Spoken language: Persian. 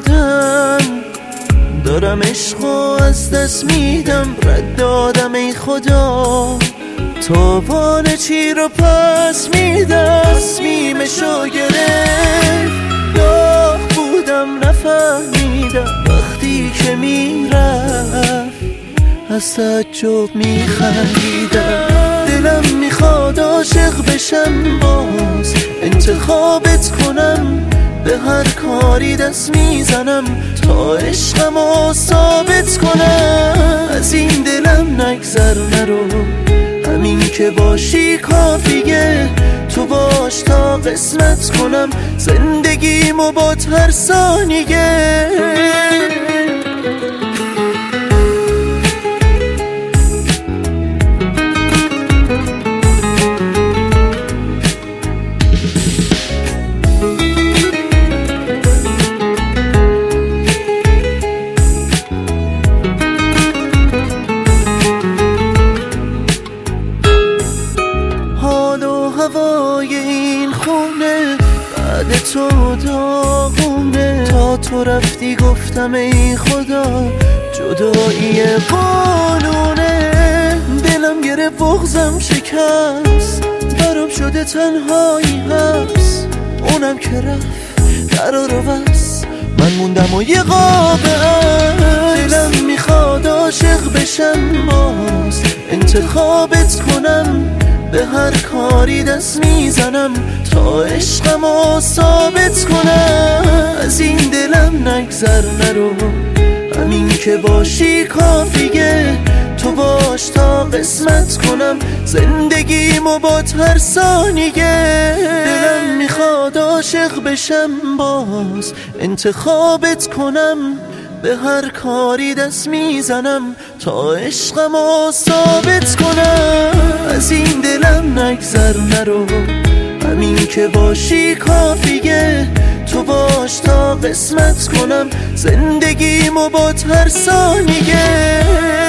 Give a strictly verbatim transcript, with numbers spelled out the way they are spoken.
شدم، دارم عشقو از دست میدم، رد دادم ای خدا، تاوان چی رو پس میدم. تصمیمشو گرفت، داغ بودم نفهمیدم، وقتی که میرفت از تعجب میخندیدم. دلم میخواد عاشق بشم باز، انتخابت کنم، به هر کاری دست میزنم تا عشقمو ثابت کنم. از این دلم نگذر نرو، همین که باشی کافیه، تو باش تا قسمت کنم زندگیمو با هر ثانیه. هوای این خونه بعد تو داغونه، تا تو رفتی گفتم ای خدا جدایی قانونه. دلم گره بغزم شکست، برام شده تنهایی حبس، اونم که رفت قرار بس، من موندم و یه قابه. دلم میخواد عاشق بشم باز، انتخابت کنم، به هر کاری دست میزنم تا عشقمو ثابت کنم. از این دلم نگذر نرو، همین که باشی کافیه، تو باش تا قسمت کنم زندگیمو با هر ثانیه. دلم میخواد عاشق بشم باز، انتخابت کنم، به هر کاری دست میزنم تا عشقمو ثابت کنم. از این دلم نگذر نرو، همین که باشی کافیه، تو باش تا قسمت کنم زندگیمو با هر ثانیه.